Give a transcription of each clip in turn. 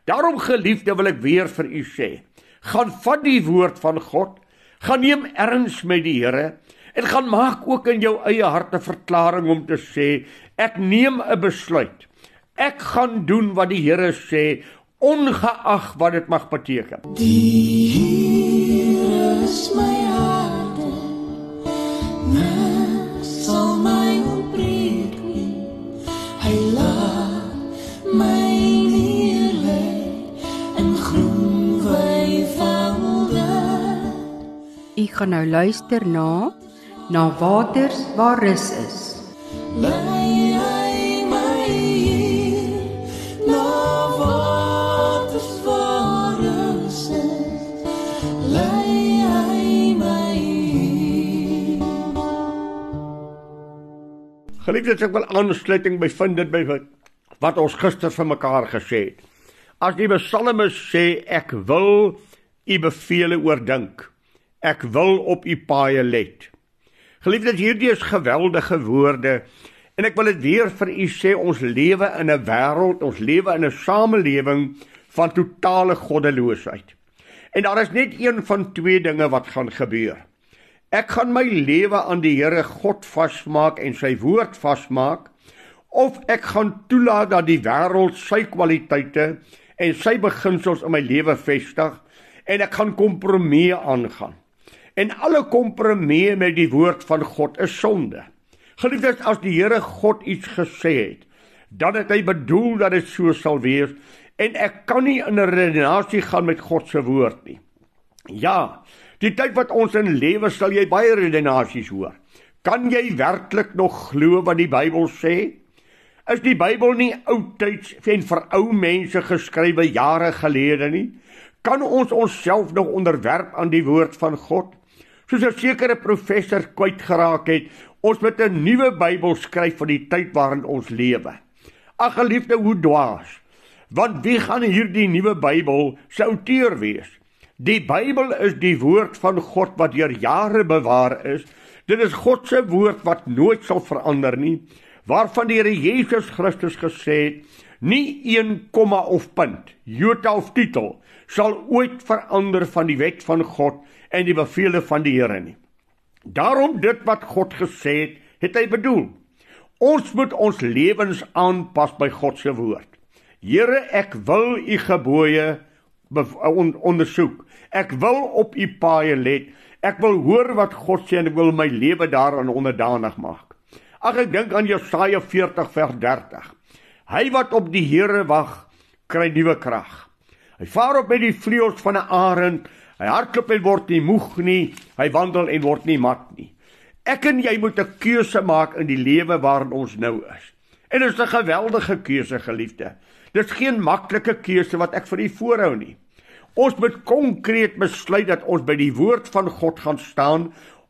Daarom geliefde wil ek weer vir u sê, gaan vat die woord van God, gaan neem erns met die Here, en gaan maak ook in jou eie hart 'n verklaring om te sê, ek neem 'n besluit, ek gaan doen wat die Here sê, ongeag wat dit mag beteken. Die Here is my harte, niks sal my ontbreek nie. Hy laat my neerlê in groen weivelde. U gaan nou luister na Waters waar rus is. Lei hy my hier, na waters waar rus is. Lei hy my hier. Geliefdes, ek wil aansluiting bevind dit by wat ons gister vir mekaar gesê het. As die psalmis sê, ek wil u bevele oordink, ek wil op u paaie let. Geliefdes, hierdie is geweldige woorde, en ek wil dit weer vir u sê, ons lewe in 'n wêreld, ons lewe in 'n samelewing van totale goddeloosheid. En daar is net een van twee dinge wat gaan gebeur. Ek gaan my lewe aan die Here God vasmaak en sy woord vasmaak, of ek gaan toelaat dat die wêreld sy kwaliteite en sy beginsels in my lewe vestig, en ek gaan kompromieë aangaan. En alle kompromieë met die woord van God is sonde. Geliefdes, as die Here God iets gesê het, dan het hy bedoel dat dit so sal wees, en ek kan nie in 'n redenasie gaan met God se woord nie. Ja, die tyd wat ons in lewe sal jy baie redenasies hoor. Kan jy werklik nog glo wat die Bybel sê? Is die Bybel nie oudtyds en vir ou mense geskrywe jare gelede nie? Kan ons onsself nog onderwerp aan die woord van God? Soos 'n sekere professor kwyt geraak het, ons moet 'n nuwe Bybel skryf vir die tyd waarin ons lewe. Ag geliefde, hoe dwaas. Want wie gaan hierdie nuwe Bybel se outeur wees? Die Bybel is die woord van God wat deur jare bewaar is. Dit is God se woord wat nooit sal verander nie, waarvan die Here Jesus Christus gesê het, nie 1 komma of punt, jota of titel, sal ooit verander van die wet van God en die bevele van die Here nie. Daarom dit wat God gesê het, het hy bedoel. Ons moet ons lewens aanpas by God se woord. Here, ek wil u gebooie ondersoek. Ek wil op u paaie let. Ek wil hoor wat God sê en ek wil my lewe daaraan onderdanig maak. Ag, ek dink aan Jesaja 40 vers 30. Hy wat op die Here wag, kry nuwe krag. Hy vaar op met die vleuels van 'n arend. Hy hardloop en word nie moeg nie. Hy wandel en word nie mat nie. Ek en jy moet 'n keuse maak in die lewe waarin ons nou is. En dit is 'n geweldige keuse, geliefde. Dit is geen maklike keuse wat ek vir u voorhou nie. Ons moet konkreet besluit dat ons by die woord van God gaan staan,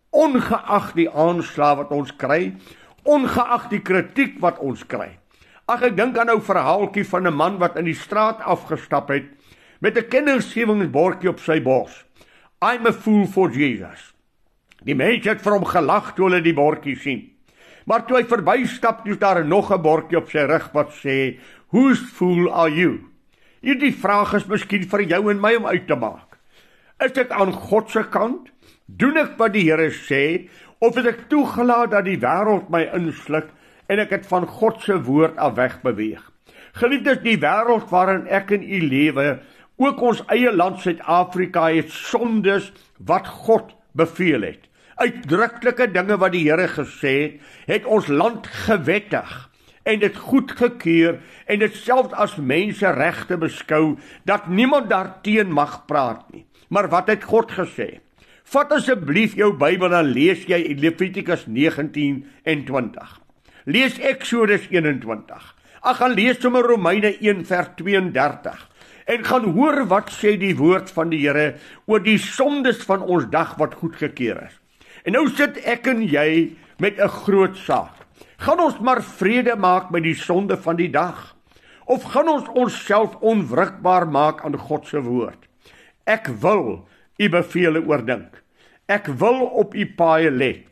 ongeag die aanslae wat ons kry, ongeag die kritiek wat ons kry. Ag, ek dink aan 'n verhaaltjie van 'n man wat in die straat afgestap het met 'n kennisgewingsbordjie op sy bors. I'm a fool for Jesus. Die mense het vir hom gelag toe hulle die bordjie sien. Maar toe hy verbystap, is daar nog 'n bordjie op sy rug wat sê, whose fool are you? Hierdie vraag is miskien vir jou en my om uit te maak. Is ek aan God se kant? Doen ek wat die Here sê? Of het ek toegelaat dat die wêreld my insluk en ek het van God se woord af weg beweeg? Geliefdes, die wêreld waarin ek en u lewe, ook ons eie land Suid-Afrika, het sondes wat God beveel het. Uitdruklike dinge wat die Here gesê het ons land gewettig en dit goedgekeur en dit selfs as menseregte beskou dat niemand daarteen mag praat nie. Maar wat het God gesê? Vat asseblief jou Bybel en lees jy in Levitikus 19 en 20. Lees Eksodus 21. Ag, gaan lees sommer Romeine 1 vers 32. En gaan hoor wat sê die woord van die Here oor die sondes van ons dag wat goedgekeur is. En nou sit ek en jy met 'n groot saak. Gaan ons maar vrede maak met die sonde van die dag? Of gaan ons onsself onwrikbaar maak aan God se woord? Ek wil u bevele oordink. Ek wil op u paaie let.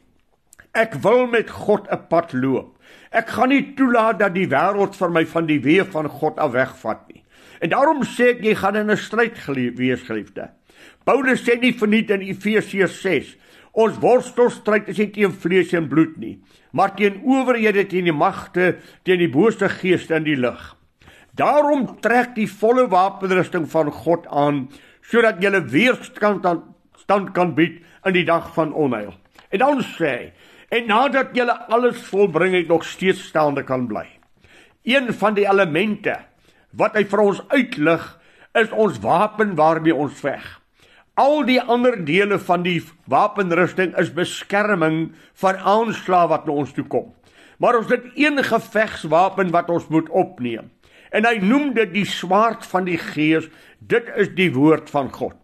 Ek wil met God 'n pad loop. Ek gaan nie toelaat dat die wêreld vir my van die weë van God af wegvat nie. En daarom sê ek, jy gaan in 'n stryd wees, geliefde. Paulus sê nie verniet in Efesiërs 6, ons worstelstryd is nie teen vlees en bloed nie, maar teen owerhede, teen die magte, teen die bose geeste in die lig. Daarom trek die volle wapenrusting van God aan, sodat jy weerstand kan bied in die dag van onheil. En dan sê hy, en nadat jy alles volbring het, nog steeds staande kan bly. Een van die elemente wat hy vir ons uitlig, is ons wapen waarmee ons veg. Al die ander dele van die wapenrusting is beskerming van aanslae wat na ons toe kom. Maar ons het een gevegswapen wat ons moet opneem. En hy noem dit die swaard van die Gees, dit is die woord van God.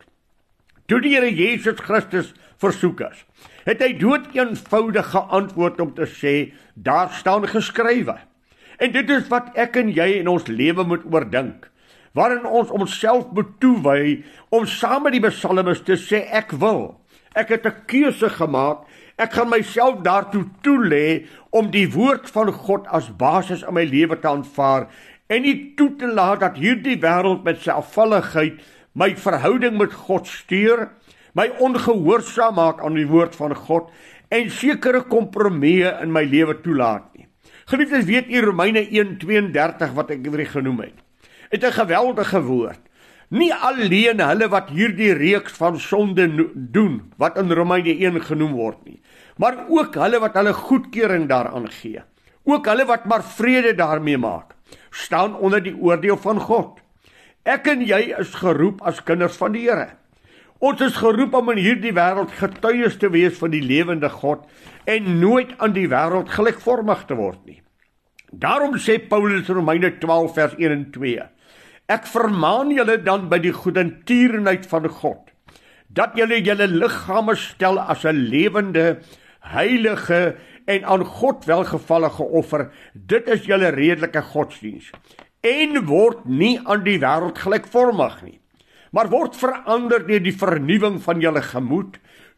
Toe die Here Jesus Christus versoek is, het hy dood eenvoudig geantwoord om te sê, daar staan geskrywe. En dit is wat ek en jy in ons lewe moet oordink, waarin ons onsself moet toewy om saam met die psalmis te sê, ek wil. Ek het 'n keuse gemaak, ek gaan myself daartoe toelê om die woord van God as basis in my lewe te aanvaar en nie toe te laat dat hierdie wêreld met sy afvalligheid my verhouding met God steur, my ongehoorsaam maak aan die woord van God en sekere kompromieë in my lewe toelaat nie. Geliefdes, weet u Romeine 1:32 wat ek weer genoem het. Het 'n geweldige woord. Nie alleen hulle wat hierdie reeks van sonde doen, wat in Romeine 1 genoem word nie, maar ook hulle wat hulle goedkeuring daaraan gee. Ook hulle wat maar vrede daarmee maak, staan onder die oordeel van God. Ek en jy is geroep as kinders van die Here. Ons is geroep om in hierdie wêreld getuies te wees van die lewende God en nooit aan die wêreld gelykvormig te word nie. Daarom sê Paulus in Romeine 12 vers 1 en 2, ek vermaan julle dan by die goedertierenheid van God, dat julle julle liggame stel as 'n lewende, heilige en aan God welgevallige offer, dit is julle redelike godsdiens, en word nie aan die wêreld gelykvormig nie, maar word verander deur die vernuwing van julle gemoed,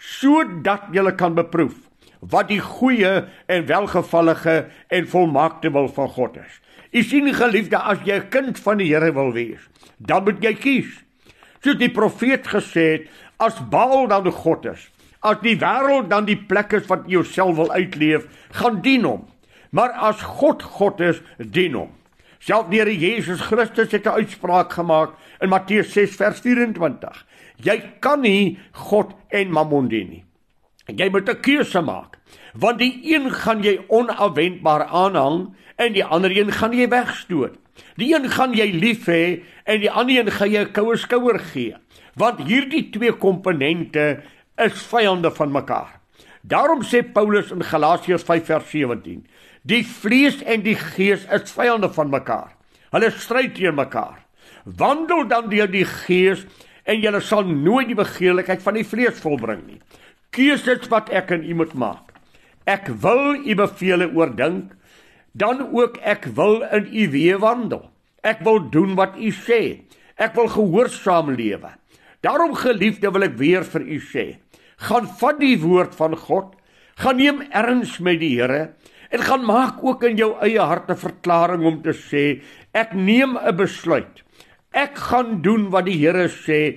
sodat julle kan beproef wat die goeie en welgevallige en volmaakte wil van God is. U sien, geliefde, as jy 'n kind van die Here wil wees, dan moet jy kies. Soos die profeet gesê het, as Baal dan God is, as die wêreld dan die plek is wat jy jouself wil uitleef, gaan dien hom. Maar as God is, dien hom. Self die Here Jesus Christus het 'n uitspraak gemaak in Matteus 6 vers 24. Jy kan nie God en Mammon dien nie. Jy moet 'n keuse maak, want die een gaan jy onafwendbaar aanhang en die ander een gaan jy wegstoot. Die een gaan jy lief hê en die ander een gaan jy 'n koue skouer gee, want hierdie twee komponente is vyande van mekaar. Daarom sê Paulus in Galasiërs 5 vers 17, die vlees en die gees is vyande van mekaar. Hulle stryd teen mekaar. Wandel dan deur die gees en julle sal nooit die begeerlikheid van die vlees volbring nie. Keuses wat ek en u moet maak. Ek wil u bevele oordink, dan ook ek wil in u weë wandel. Ek wil doen wat u sê. Ek wil gehoorsaam lewe. Daarom, geliefde, wil ek weer vir u sê, gaan vat die woord van God, gaan neem erns met die Here, en gaan maak ook in jou eie hart 'n verklaring om te sê, ek neem 'n besluit. Ek gaan doen wat die Here sê,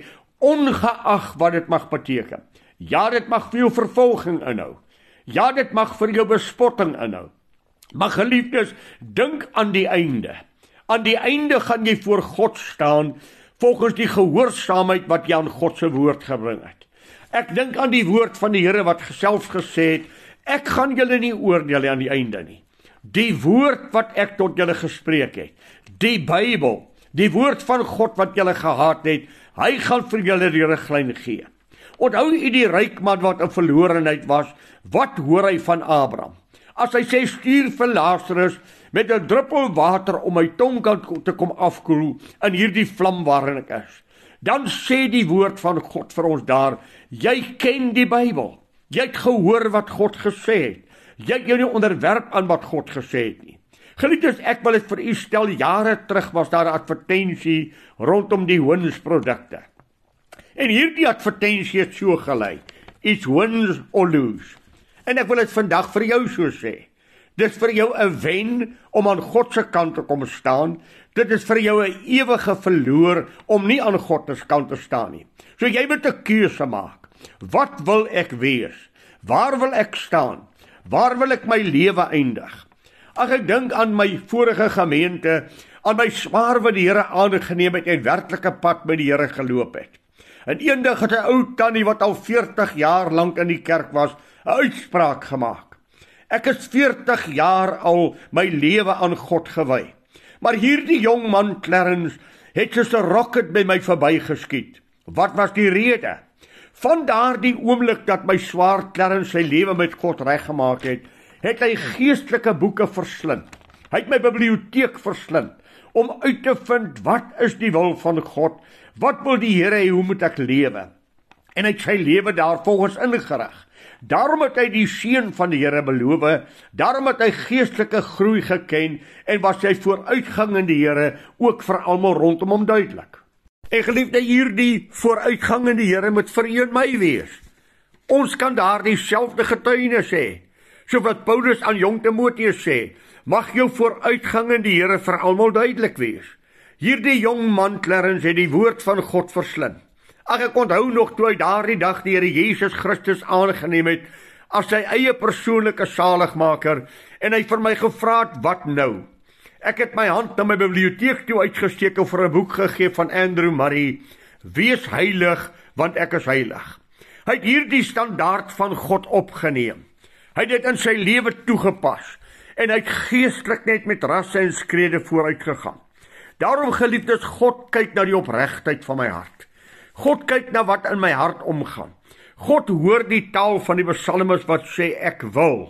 ongeag wat dit mag beteken. Ja, dit mag vir jou vervolging inhou. Ja, dit mag vir jou bespotting inhou. Maar geliefdes, dink aan die einde. Aan die einde gaan jy voor God staan, volgens die gehoorsaamheid wat jy aan God se woord gebring het. Ek dink aan die woord van die Here wat self gesê het, ek gaan julle nie oordeel aan die einde nie. Die woord wat ek tot julle gespreek het, die Bybel, die woord van God wat julle gehad het, hy gaan vir julle die riglyn gee. Onthou u die ryk man wat in verlorenheid was, wat hoor hy van Abraham? As hy sê, stuur vir Lazarus met 'n druppel water om my tong te kom afkoel in hierdie vlam waarin ek is. Dan sê die woord van God vir ons daar, jy ken die Bybel. Jy het gehoor wat God gesê het. Jy het jou nie onderwerp aan wat God gesê het nie. Geliefdes, ek wil dit vir u stel, jare terug was daar 'n advertensie rondom die hoensprodukte. En hierdie advertensie het so gelei, it's wins or lose. En ek wil dit vandag vir jou so sê. Dis vir jou 'n wen om aan God se kant te kom staan. Dit is vir jou 'n ewige verloor om nie aan God se kant te staan nie. So jy moet 'n keuse maak. Wat wil ek wees? Waar wil ek staan? Waar wil ek my lewe eindig? Ag, ek dink aan my vorige gemeente, aan my swaar wat die Here aangeneem het en werklike pad met die Here geloop het. En eendag het 'n ou tannie wat al 40 jaar lank in die kerk was, 'n uitspraak gemaak. Ek is 40 jaar al my lewe aan God gewy. Maar hierdie jong man Clarence het soos 'n rocket by my verbygeskiet. Wat was die rede? Van daardie oomblik dat my swaar Clarence sy lewe met God reggemaak het hy geestelike boeke verslind. Hy het my biblioteek verslind om uit te vind wat is die wil van God, wat wil die Here hê, hoe moet ek lewe? En hy het sy lewe daarvolgens ingerig. Daarom het hy die seën van die Here beloof, daarom het hy geestelike groei geken en was sy vooruitgang in die Here ook vir almal rondom hom duidelik. En geliefde, hierdie vooruitgang in die Here moet vir u en my wees. Ons kan daardie selfde getuienis hê. So wat Paulus aan jong Timoteus sê, mag jou vooruitgang in die Here vir almal duidelik wees. Hierdie jong man Clarence het die woord van God verslind. Ag, ek onthou nog toe hy daardie dag die Here Jesus Christus aangeneem het as sy eie persoonlike saligmaker en hy vir my gevra het, wat nou? Ek het my hand na my biblioteek toe uitgesteek en vir 'n boek gegee van Andrew Murray, Wees heilig, want ek is heilig. Hy het hierdie standaard van God opgeneem. Hy het dit in sy lewe toegepas en hy het geestelik net met rasse en skrede vooruit gegaan. Daarom, geliefdes, God kyk na die opregtheid van my hart. God kyk na wat in my hart omgaan. God hoor die taal van die psalmis wat sê, ek wil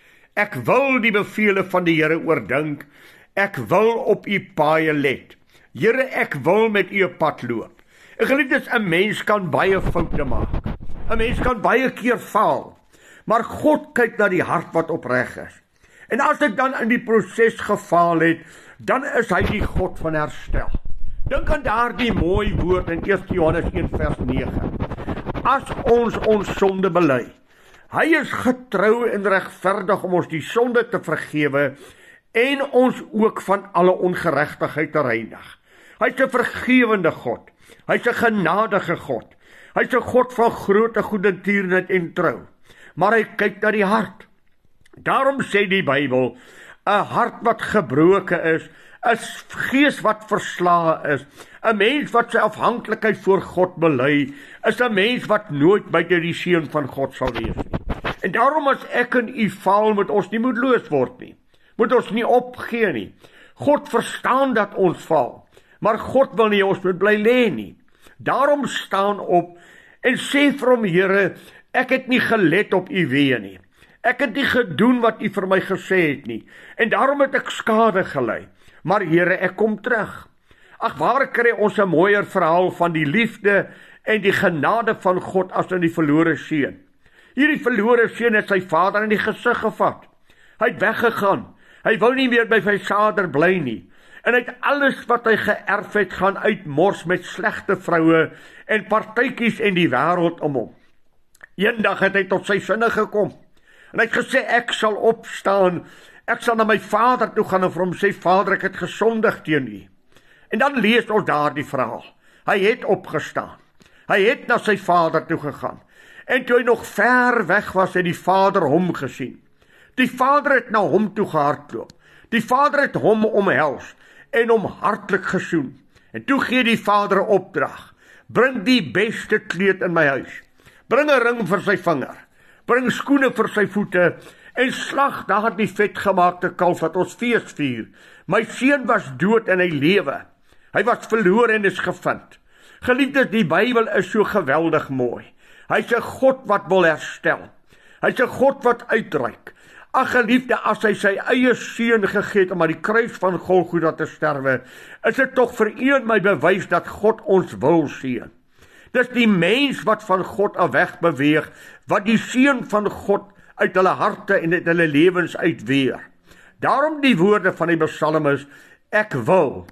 die bevele van die Here oordink, ek wil op u paaie let. Here, ek wil met u pad loop. En geliefdes, 'n mens kan baie foute maak. 'n Mens kan baie keer faal. Maar God kyk na die hart wat opreg is. En as ek dan in die proses gefaal het, dan is hy die God van herstel. Dink aan daardie mooi woord in 1 Johannes 1 vers 9. As ons sonde bely, hy is getrou en regverdig om ons die sonde te vergewe en ons ook van alle ongeregtigheid te reinig. Hy's 'n vergewende God. Hy's 'n genadige God. Hy's 'n God van groote goedertierenheid en trou. Maar hy kyk na die hart. Daarom sê die Bybel, 'n hart wat gebroken is, 'n gees wat verslae is, 'n mens wat sy afhanklikheid voor God bely, is 'n mens wat nooit buite die seën van God sal wees nie. En daarom as ek en u faal, moet ons nie moedeloos word nie. Moet ons nie opgee nie. God verstaan dat ons faal, maar God wil nie ons moet bly lê nie. Daarom staan op en sê vir hom, Here, ek het nie gelet op u weë nie. Ek het nie gedoen wat u vir my gesê het nie. En daarom het ek skade gely. Maar Here, ek kom terug. Ag, waar kry ons 'n mooier verhaal van die liefde en die genade van God as in die verlore seun? Hierdie verlore seun het sy vader in die gesig gevat. Hy het weggegaan. Hy wou nie meer by sy vader bly nie. En hy het alles wat hy geërf het gaan uitmors met slegte vroue en partytjies en die wêreld om hom. Eendag het hy tot sy sinne gekom. En hy het gesê, ek sal opstaan, ek sal na my vader toe gaan en vir hom sê, Vader, ek het gesondig teen u. En dan lees ons daar die verhaal. Hy het opgestaan. Hy het na sy vader toe gegaan. En toe hy nog ver weg was, het die vader hom gesien. Die vader het na hom toe gehardloop. Die vader het hom omhels en hom hartlik gesoen. En toe gee die vader 'n opdrag. Bring die beste kleed in my huis. Bring 'n ring vir sy vinger. Bring skoene vir sy voete en slag daardie vetgemaakte kalf dat ons fees vier. My seun was dood en hy lewe. Hy was verlore en is gevind. Geliefdes, die Bybel is so geweldig mooi. Hy's 'n God wat wil herstel. Hy's 'n God wat uitreik. Ag geliefde, as hy sy eie seun gegee het om aan die kruis van Golgotha te sterwe, is dit tog vir u en my bewys dat God ons wil seën. Dis die mens wat van God af weg beweeg, wat die seën van God uit hulle harte en uit hulle lewens uitweer. Daarom die woorde van die psalmis, ek wil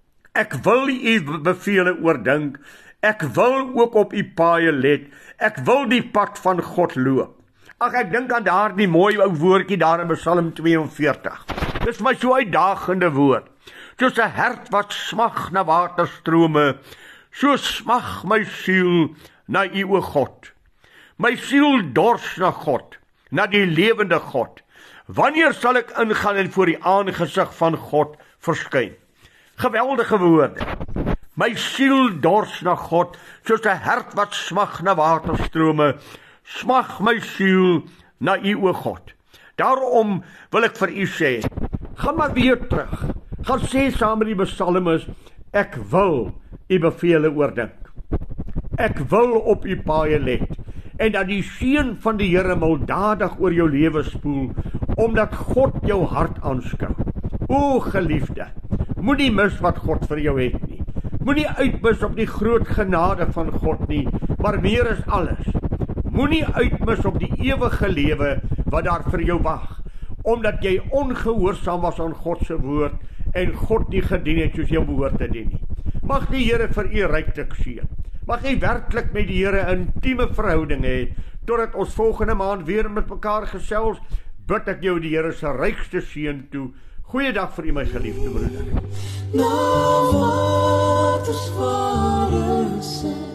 u bevele oordink, ek wil ook op u paaie let, ek wil die pad van God loop. Ag, ek dink aan daardie mooi ou woordjie daar in Psalm 42. Dis my so uitdagende woord. Soos 'n hert wat smag na waterstrome, so smag my siel na U, o God. My siel dors na God, na die lewende God. Wanneer sal ek ingaan en voor die aangesig van God verskyn? Geweldige woorde. My siel dors na God, soos 'n hert wat smag na waterstrome, smag my siel na U, o God. Daarom wil ek vir u sê, gaan maar weer terug. Gaan sê saam met die psalmis, ek wil u bevele oordink. Ek wil op u paaie let, en dat die seën van die Here milddadig oor jou lewe spoel, omdat God jou hart aanskou. O geliefde, moenie mis wat God vir jou het nie. Moenie uitmis op die groot genade van God nie, maar meer is alles. Moenie uitmis op die ewige lewe wat daar vir jou wag, omdat jy ongehoorsaam was aan God se woord en God nie gedien het soos jy behoort te dien nie. Mag die Here vir u ryklik seën. Mag jy werklik met die Here 'n intieme verhouding hê, totdat ons volgende maand weer met mekaar gesels, bid ek jou die Here se rykste seën toe. Goeiedag vir u, my geliefde broeder. Na waters waar is